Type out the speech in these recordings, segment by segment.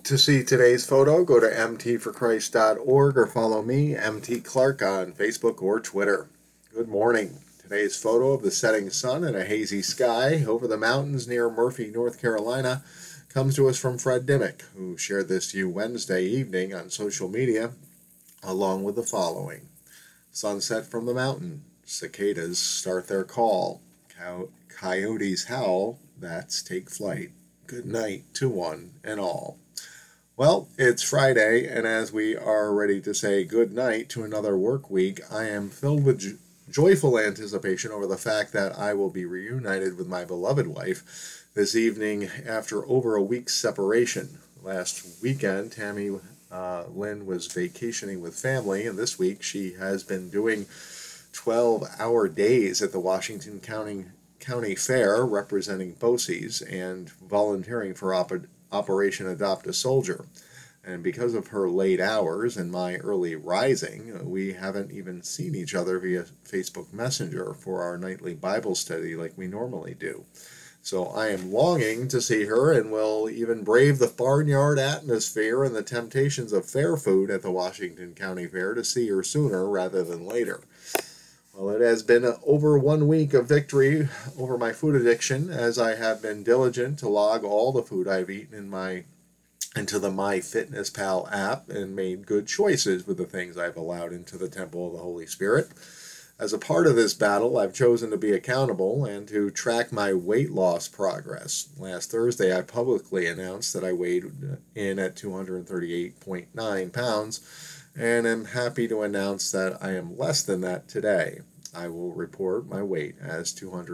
To see today's photo, go to mtforchrist.org or follow me, MT Clark, on Facebook or Twitter. Good morning. Today's photo of the setting sun and a hazy sky over the mountains near Murphy, North Carolina, comes to us from Fred Dimmick, who shared this to you Wednesday evening on social media, along with the following. Sunset from the mountain. Cicadas start their call. Coyotes howl. Bats take flight. Good night to one and all. Well, it's Friday, and as we are ready to say good night to another work week, I am filled with joyful anticipation over the fact that I will be reunited with my beloved wife this evening after over a week's separation. Last weekend, Tammy Lynn was vacationing with family, and this week she has been doing 12-hour days at the Washington County Fair representing BOCES and volunteering for Operation Adopt a Soldier. And because of her late hours and my early rising, we haven't even seen each other via Facebook Messenger for our nightly Bible study like we normally do. So I am longing to see her, and will even brave the barnyard atmosphere and the temptations of fair food at the Washington County Fair to see her sooner rather than later. Well, it has been over 1 week of victory over my food addiction, as I have been diligent to log all the food I've eaten into the MyFitnessPal app and made good choices with the things I've allowed into the temple of the Holy Spirit. As a part of this battle, I've chosen to be accountable and to track my weight loss progress. Last Thursday, I publicly announced that I weighed in at 238.9 pounds, and am happy to announce that I am less than that today. I will report my weight as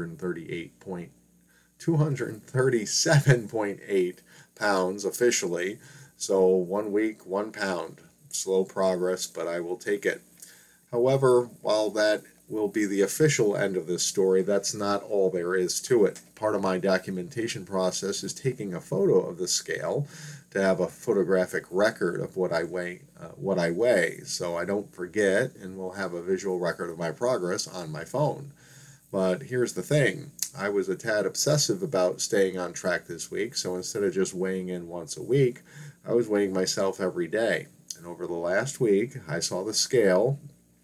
237.8 pounds officially, so 1 week, 1 pound. Slow progress, but I will take it. However, while that will be the official end of this story, that's not all there is to it. Part of my documentation process is taking a photo of the scale to have a photographic record of what I weigh, so I don't forget, and will have a visual record of my progress on my phone. But here's the thing. I was a tad obsessive about staying on track this week, so instead of just weighing in once a week, I was weighing myself every day. And over the last week, I saw the scale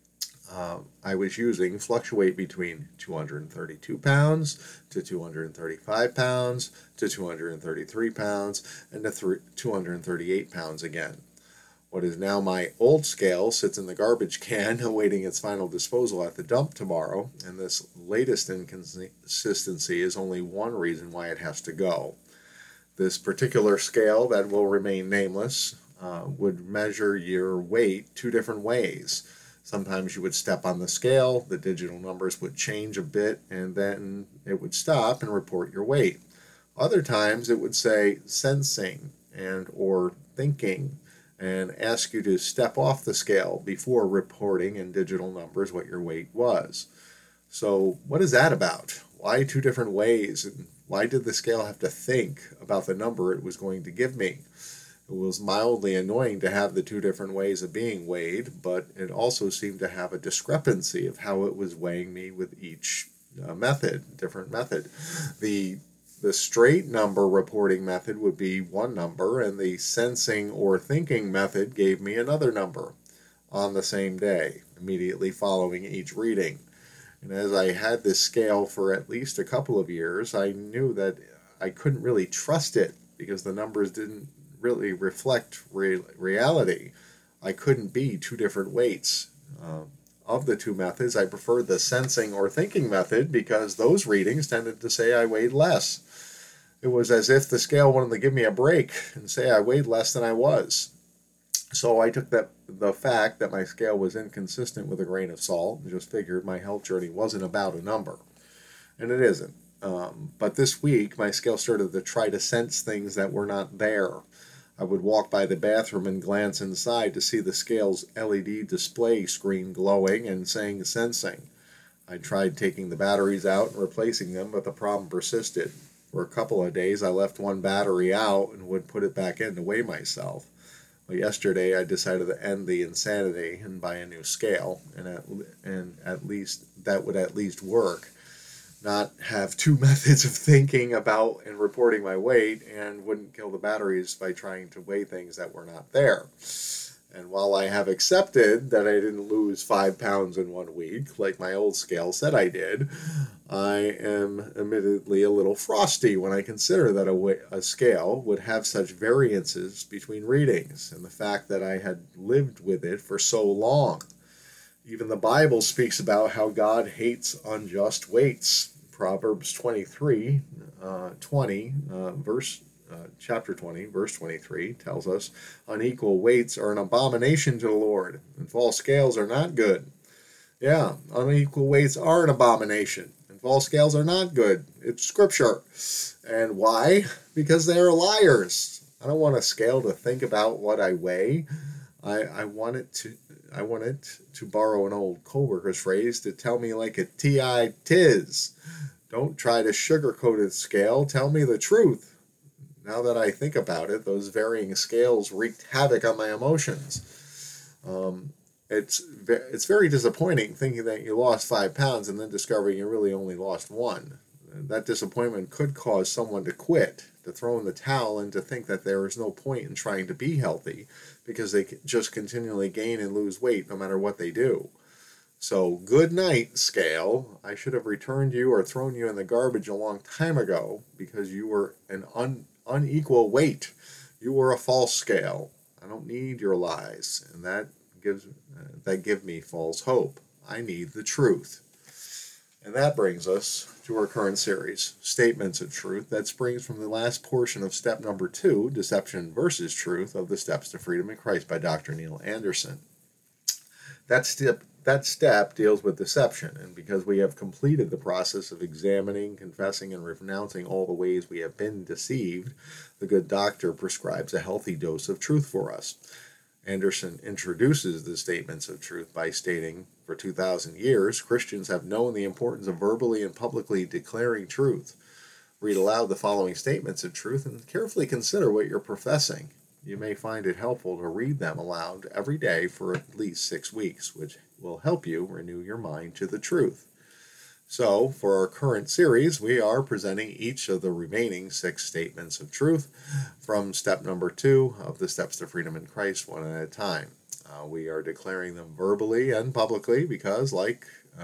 I was using fluctuate between 232 pounds to 235 pounds to 233 pounds and to 238 pounds again. What is now my old scale sits in the garbage can awaiting its final disposal at the dump tomorrow, and this latest inconsistency is only one reason why it has to go. This particular scale, that will remain nameless, would measure your weight two different ways. Sometimes you would step on the scale, the digital numbers would change a bit, and then it would stop and report your weight. Other times it would say sensing and or thinking and ask you to step off the scale before reporting in digital numbers what your weight was. So what is that about? Why two different ways? And why did the scale have to think about the number it was going to give me? It was mildly annoying to have the two different ways of being weighed, but it also seemed to have a discrepancy of how it was weighing me with each different method. The straight number reporting method would be one number, and the sensing or thinking method gave me another number on the same day, immediately following each reading. And as I had this scale for at least a couple of years, I knew that I couldn't really trust it because the numbers didn't really reflect reality. I couldn't be two different weights. Of the two methods, I preferred the sensing or thinking method because those readings tended to say I weighed less. It was as if the scale wanted to give me a break and say I weighed less than I was. So I took the fact that my scale was inconsistent with a grain of salt and just figured my health journey wasn't about a number. And it isn't. But this week, my scale started to try to sense things that were not there. I would walk by the bathroom and glance inside to see the scale's LED display screen glowing and saying sensing. I tried taking the batteries out and replacing them, but the problem persisted. For a couple of days, I left one battery out and would put it back in to weigh myself. Well, yesterday, I decided to end the insanity and buy a new scale, and at least that would at least work. not have two methods of thinking about and reporting my weight, and wouldn't kill the batteries by trying to weigh things that were not there. And while I have accepted that I didn't lose 5 pounds in 1 week, like my old scale said I did, I am admittedly a little frosty when I consider that a scale would have such variances between readings, and the fact that I had lived with it for so long. Even the Bible speaks about how God hates unjust weights. Proverbs 23, 20, chapter 20, verse 23 tells us, unequal weights are an abomination to the Lord, and false scales are not good. Yeah, unequal weights are an abomination, and false scales are not good. It's scripture. And why? Because they are liars. I don't want a scale to think about what I weigh. I want it to borrow an old coworker's phrase, to tell me like a T.I. tis. Don't try to sugarcoat its scale. Tell me the truth. Now that I think about it, those varying scales wreaked havoc on my emotions. It's very disappointing thinking that you lost 5 pounds and then discovering you really only lost 1. That disappointment could cause someone to quit, to throw in the towel, and to think that there is no point in trying to be healthy because they just continually gain and lose weight no matter what they do. So, good night, scale. I should have returned you or thrown you in the garbage a long time ago because you were an unequal weight. You were a false scale. I don't need your lies, and that give me false hope. I need the truth. And that brings us to our current series, Statements of Truth. That springs from the last portion of step number 2, Deception versus Truth, of the Steps to Freedom in Christ by Dr. Neil Anderson. That step deals with deception, and because we have completed the process of examining, confessing, and renouncing all the ways we have been deceived, the good doctor prescribes a healthy dose of truth for us. Anderson introduces the statements of truth by stating, for 2,000 years, Christians have known the importance of verbally and publicly declaring truth. Read aloud the following statements of truth and carefully consider what you're professing. You may find it helpful to read them aloud every day for at least 6 weeks, which will help you renew your mind to the truth. So, for our current series, we are presenting each of the remaining 6 statements of truth from step number 2 of the Steps to Freedom in Christ, one at a time. We are declaring them verbally and publicly because, like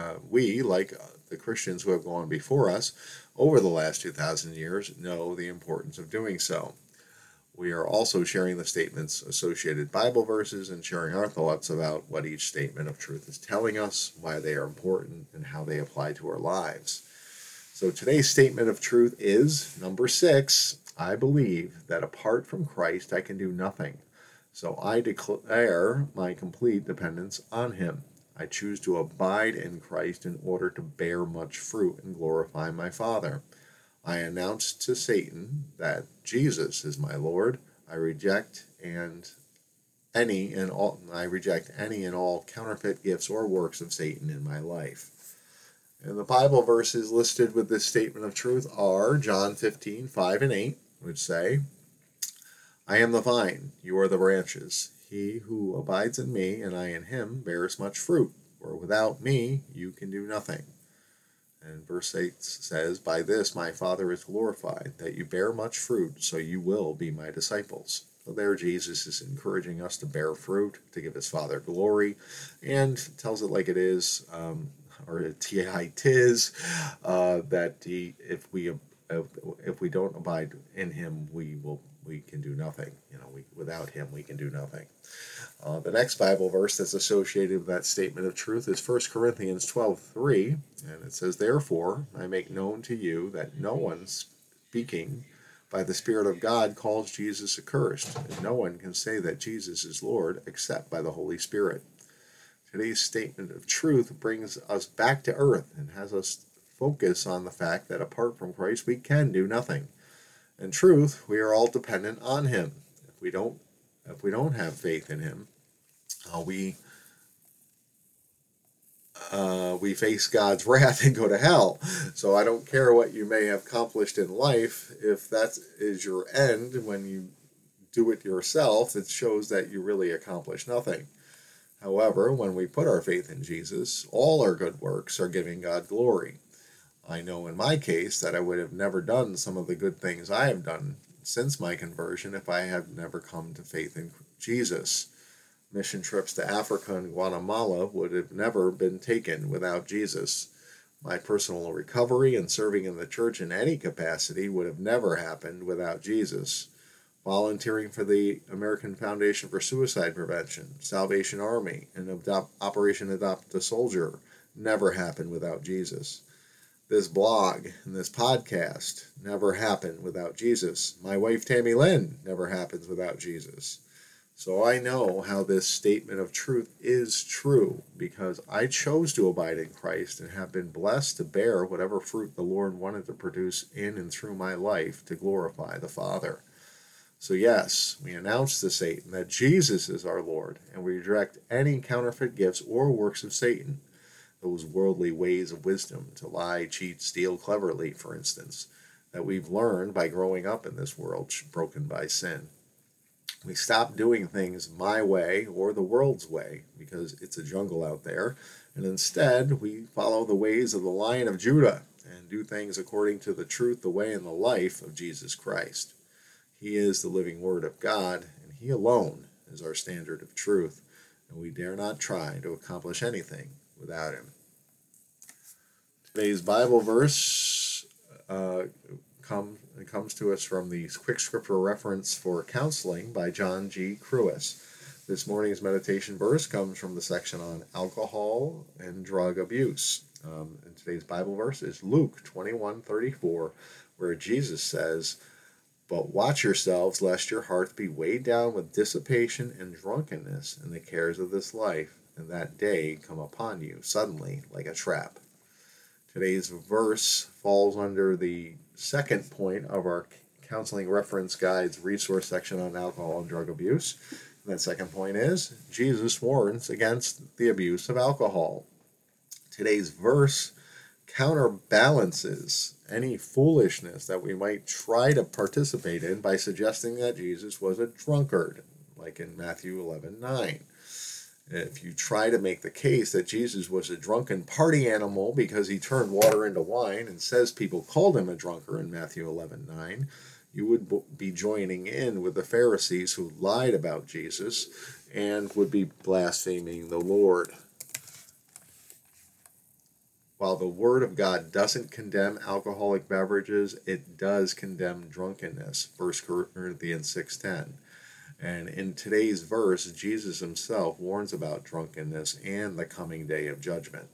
the Christians who have gone before us over the last 2,000 years, know the importance of doing so. We are also sharing the statements' associated Bible verses and sharing our thoughts about what each statement of truth is telling us, why they are important, and how they apply to our lives. So today's statement of truth is number 6. I believe that apart from Christ I can do nothing. So I declare my complete dependence on him. I choose to abide in Christ in order to bear much fruit and glorify my Father. I announce to Satan that Jesus is my Lord. I reject any and all counterfeit gifts or works of Satan in my life. And the Bible verses listed with this statement of truth are John 15:5 and 8, which say, I am the vine, you are the branches. He who abides in me and I in him bears much fruit, for without me you can do nothing. And verse 8 says, by this my Father is glorified, that you bear much fruit, so you will be my disciples. So there Jesus is encouraging us to bear fruit, to give his Father glory, and tells it like it is, or T.I. tis, that if we don't abide in him, we can do nothing. Without him, we can do nothing. The next Bible verse that's associated with that statement of truth is 1 Corinthians 12:3, and it says, therefore, I make known to you that no one speaking by the Spirit of God calls Jesus accursed, and no one can say that Jesus is Lord except by the Holy Spirit. Today's statement of truth brings us back to earth and has us focus on the fact that apart from Christ, we can do nothing. In truth, we are all dependent on him. If we don't have faith in him, we face God's wrath and go to hell. So I don't care what you may have accomplished in life. If that is your end, when you do it yourself, it shows that you really accomplished nothing. However, when we put our faith in Jesus, all our good works are giving God glory. I know in my case that I would have never done some of the good things I have done since my conversion if I had never come to faith in Jesus. Mission trips to Africa and Guatemala would have never been taken without Jesus. My personal recovery and serving in the church in any capacity would have never happened without Jesus. Volunteering for the American Foundation for Suicide Prevention, Salvation Army, and Operation Adopt a Soldier never happened without Jesus. This blog and this podcast never happened without Jesus. My wife Tammy Lynn never happens without Jesus. So I know how this statement of truth is true because I chose to abide in Christ and have been blessed to bear whatever fruit the Lord wanted to produce in and through my life to glorify the Father. So yes, we announce to Satan that Jesus is our Lord, and we reject any counterfeit gifts or works of Satan, those worldly ways of wisdom to lie, cheat, steal cleverly, for instance, that we've learned by growing up in this world broken by sin. We stop doing things my way or the world's way because it's a jungle out there, and instead we follow the ways of the Lion of Judah and do things according to the truth, the way, and the life of Jesus Christ. He is the living Word of God, and He alone is our standard of truth, and we dare not try to accomplish anything without Him. Today's Bible verse comes to us from the Quick Scripture Reference for Counseling by John G. Crewis. This morning's meditation verse comes from the section on alcohol and drug abuse. And today's Bible verse is Luke 21:34, where Jesus says, "But watch yourselves, lest your hearts be weighed down with dissipation and drunkenness and the cares of this life, and that day come upon you suddenly like a trap." Today's verse falls under the second point of our Counseling Reference Guide's resource section on alcohol and drug abuse. And that second point is, Jesus warns against the abuse of alcohol. Today's verse counterbalances any foolishness that we might try to participate in by suggesting that Jesus was a drunkard, like in Matthew 11:9. If you try to make the case that Jesus was a drunken party animal because he turned water into wine and says people called him a drunkard in Matthew 11:9, you would be joining in with the Pharisees who lied about Jesus and would be blaspheming the Lord. While the Word of God doesn't condemn alcoholic beverages, it does condemn drunkenness, 1 Corinthians 6:10. And in today's verse, Jesus himself warns about drunkenness and the coming day of judgment.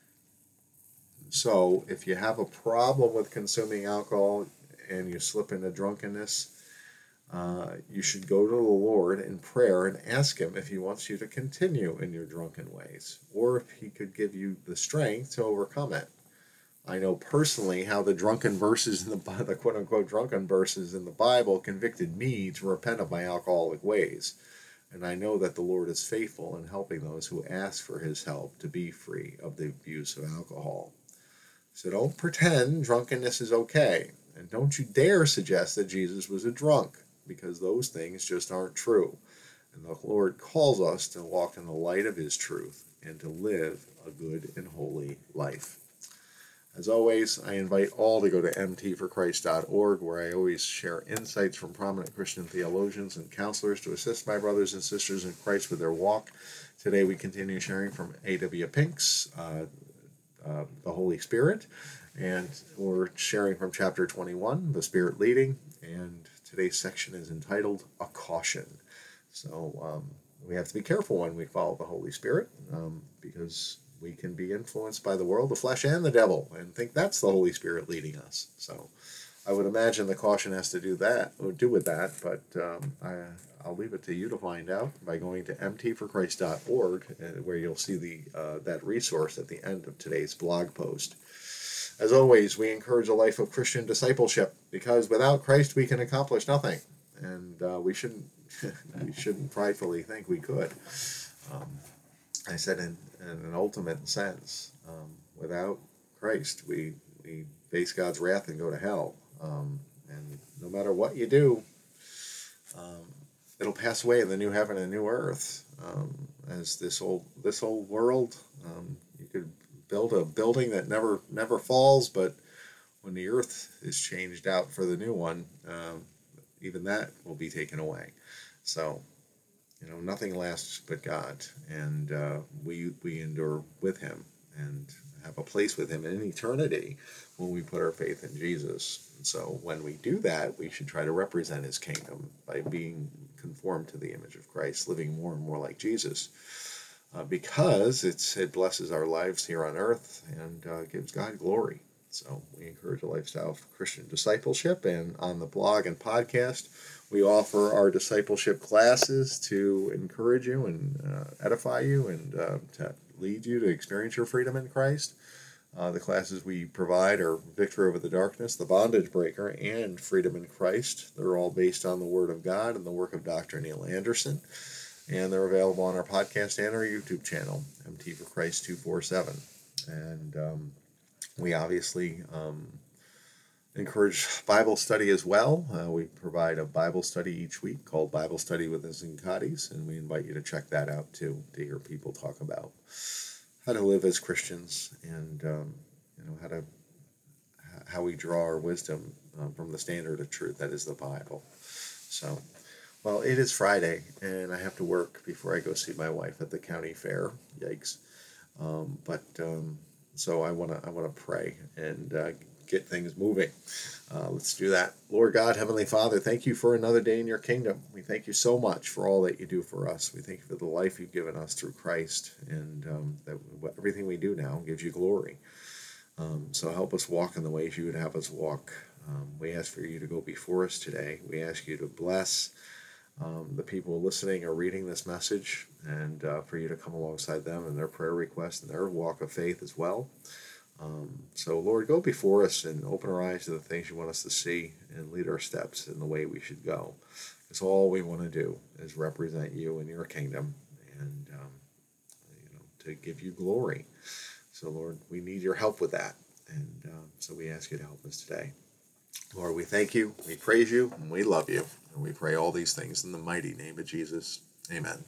So if you have a problem with consuming alcohol and you slip into drunkenness, you should go to the Lord in prayer and ask him if he wants you to continue in your drunken ways, or if he could give you the strength to overcome it. I know personally how the drunken verses in the quote-unquote drunken verses in the Bible convicted me to repent of my alcoholic ways. And I know that the Lord is faithful in helping those who ask for his help to be free of the abuse of alcohol. So don't pretend drunkenness is okay. And don't you dare suggest that Jesus was a drunk, because those things just aren't true. And the Lord calls us to walk in the light of his truth and to live a good and holy life. As always, I invite all to go to mtforchrist.org, where I always share insights from prominent Christian theologians and counselors to assist my brothers and sisters in Christ with their walk. Today we continue sharing from A.W. Pink's The Holy Spirit, and we're sharing from chapter 21, The Spirit Leading, and today's section is entitled A Caution. So we have to be careful when we follow the Holy Spirit, because we can be influenced by the world, the flesh, and the devil, and think that's the Holy Spirit leading us. So I would imagine the caution has to do with that, but I'll leave it to you to find out by going to mtforchrist.org, where you'll see that resource at the end of today's blog post. As always, we encourage a life of Christian discipleship, because without Christ we can accomplish nothing, and we shouldn't pridefully think we could. I said in an ultimate sense, without Christ, we face God's wrath and go to hell. And no matter what you do, it'll pass away in the new heaven and new earth. As this old world, you could build a building that never falls, but when the earth is changed out for the new one, even that will be taken away. So, nothing lasts but God, and we endure with Him and have a place with Him in eternity when we put our faith in Jesus. And so when we do that, we should try to represent His kingdom by being conformed to the image of Christ, living more and more like Jesus, because it blesses our lives here on earth and gives God glory. So we encourage a lifestyle of Christian discipleship, and on the blog and podcast, we offer our discipleship classes to encourage you and edify you and to lead you to experience your freedom in Christ. The classes we provide are Victory Over the Darkness, The Bondage Breaker, and Freedom in Christ. They're all based on the Word of God and the work of Dr. Neil Anderson, and they're available on our podcast and our YouTube channel, MT for Christ 247. And we obviously encourage Bible study as well. We provide a Bible study each week called Bible Study with the Zinkatis, and we invite you to check that out too, to hear people talk about how to live as Christians and how we draw our wisdom from the standard of truth that is the Bible. So, well, it is Friday, and I have to work before I go see my wife at the county fair. Yikes! So I want to pray and get things moving. Let's do that. Lord God, Heavenly Father, thank you for another day in your kingdom. We thank you so much for all that you do for us. We thank you for the life you've given us through Christ, and that everything we do now gives you glory. So help us walk in the ways you would have us walk. We ask for you to go before us today. We ask you to bless the people listening or reading this message, and for you to come alongside them in their prayer requests and their walk of faith as well. So, Lord, go before us and open our eyes to the things you want us to see and lead our steps in the way we should go. Because all we want to do is represent you and your kingdom and to give you glory. So, Lord, we need your help with that. And so we ask you to help us today. Lord, we thank you, we praise you, and we love you. And we pray all these things in the mighty name of Jesus. Amen.